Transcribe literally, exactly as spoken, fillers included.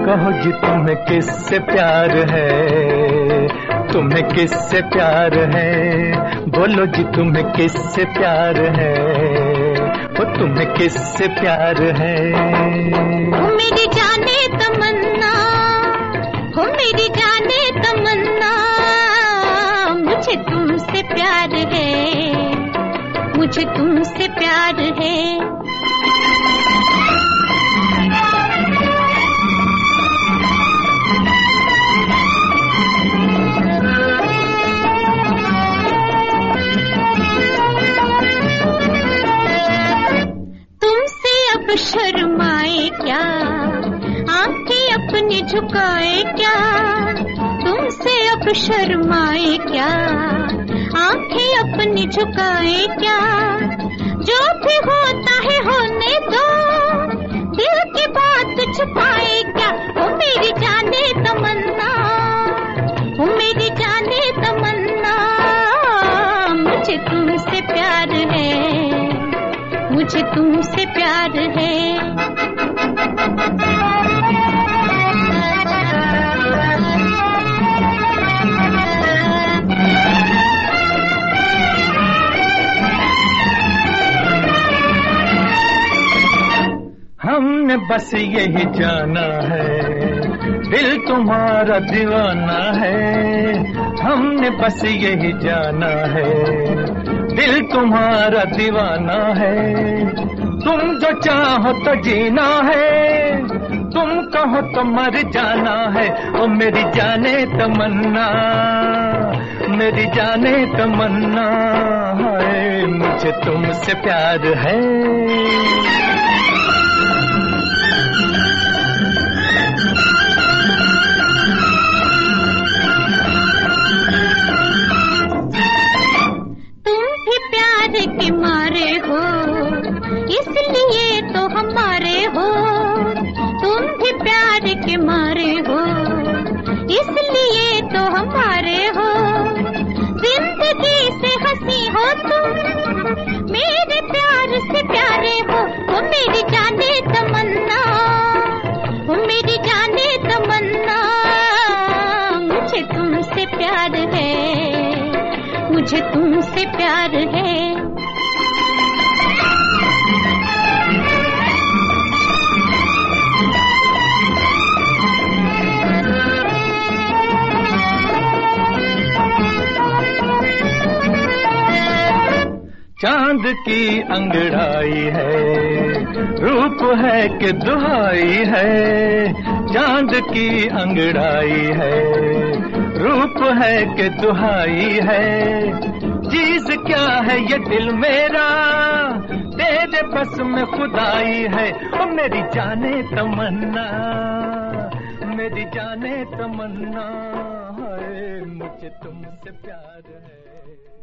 कहो जी तुम्हें किससे प्यार है, तुम्हें किससे प्यार है, बोलो जी तुम्हें किससे प्यार है, वो तुम्हें किससे प्यार है। हो मेरी जाने तमन्ना, हो मेरी जाने तमन्ना, मुझे तुमसे प्यार है, मुझे तुमसे प्यार है। अब शर्माए क्या, आंखें अपनी झुकाए क्या, तुमसे अब शर्माए क्या, आंखें अपनी झुकाए क्या, जो भी होता है होने दो, दिल की बात छुपाए क्या। ओ मेरी जाने तमन्ना, ओ मेरी जाने तमन्ना, मुझे तुमसे प्यार है, मुझे तुमसे प्यार है। हमने बस यही जाना है, दिल तुम्हारा दीवाना है, हमने बस यही जाना है, दिल तुम्हारा दीवाना है। तुम जो चाहो तो जीना है, तुम कहो तो मर जाना है। ओ मेरी जाने तमन्ना, मेरी जाने तमन्ना, हाय मुझे तुमसे प्यार है। के मारे हो इसलिए तो हमारे हो, तुम भी प्यार के मारे हो इसलिए तो हमारे हो। जिंदगी से हंसी हो तुम, मेरे प्यार से प्यारे हो। वो मेरी जाने तमन्ना, वो मेरी जाने तमन्ना, मुझे तुमसे प्यार है, मुझे तुमसे प्यार है। चांद की अंगड़ाई है, रूप है कि दुहाई है, चांद की अंगड़ाई है, रूप है कि दुहाई है। चीज क्या है ये दिल मेरा, तेरे बस में खुदाई है। ओ मेरी जाने तमन्ना, मेरी जाने तमन्ना, हाय मुझे तुमसे प्यार है।